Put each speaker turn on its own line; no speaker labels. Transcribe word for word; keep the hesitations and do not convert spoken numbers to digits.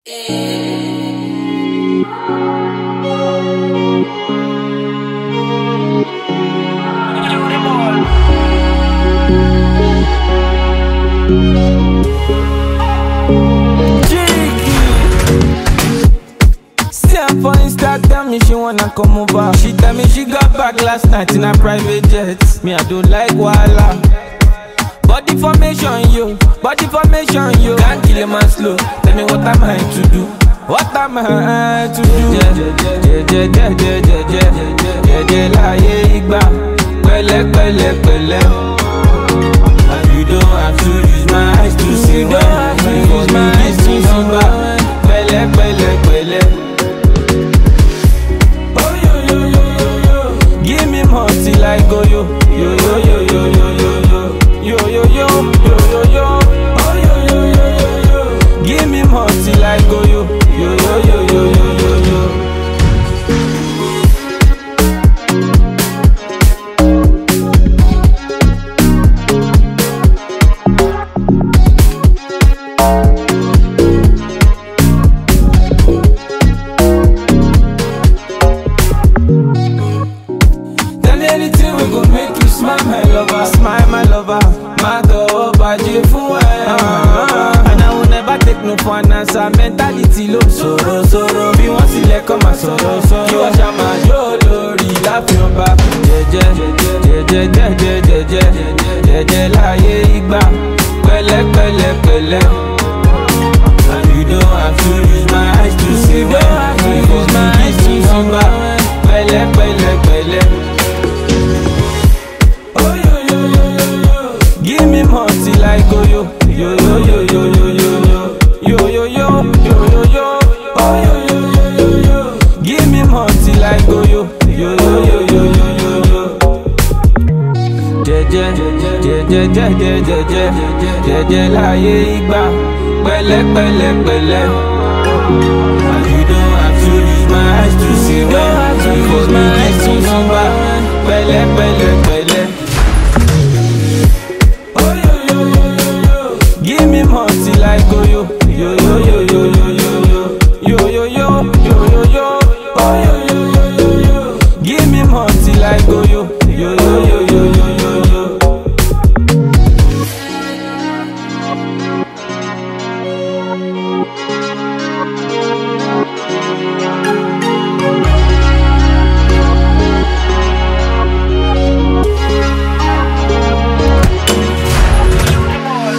For Insta, tell me she wanna come over. She tell me she got back last night in a private jet. Me, I don't like wala. Body formation, yo. Body formation, yo. Can't kill a man slow. Tell me what am I to do? What am I to do? Yeah, yeah, yeah, yeah, yeah, yeah, yeah, yeah, yeah, láyé igba. Pẹ̀lẹ́, pẹ̀lẹ́, pẹ̀lẹ́. And you don't have to use my eyes to see them. You don't have to use my eyes to see them. Pẹ̀lẹ́, pẹ̀lẹ́, pẹ̀lẹ́. Give me more till I go yo yo yo yo yo yo yo yo yo yo yo yo yo oh yo yo yo yo yo. Give me more till I go yo yo yo yo yo yo yo yo. Anything we gon' make you smile, my lover. Smile, my lover. My dog, baje fun e. And I will never take no for an answer. Mentality low, soro, soro. Bí wọ́n sílẹ̀ kọ́ máa sọ̀rọ̀, sọ̀rọ̀. Kí wọ́n ṣá máa jó lórí láfihàn bá. Jẹ́jẹ́, jẹ́jẹ́, jẹ́jẹ́, jẹ́jẹ́, jẹ́jẹ́ láyé igba. Pẹ̀lẹ́, pẹ̀lẹ́, pẹ̀lẹ́. And you don't have to use my eyes to see them. You don't have to use my eyes to see them. Pẹ̀lẹ́, pẹ̀lẹ́, pẹ̀lẹ́. Give me more till I go yo yo yo yo yo yo yo yo yo yo yo yo yo oh yo yo yo yo yo. Give me more till I go yo yo yo yo yo yo yo yo. Jeje jeje jeje jeje jeje jeje láyé igba. Pẹ̀lẹ́ pẹ̀lẹ́ pẹ̀lẹ́. And you don't have to use my eyes to see them. Because my eyes to number. Pẹ̀lẹ́ pẹ̀lẹ́ pẹ̀lẹ́. Give me more till I go yo yo yo yo yo yo yo yo yo yo yo.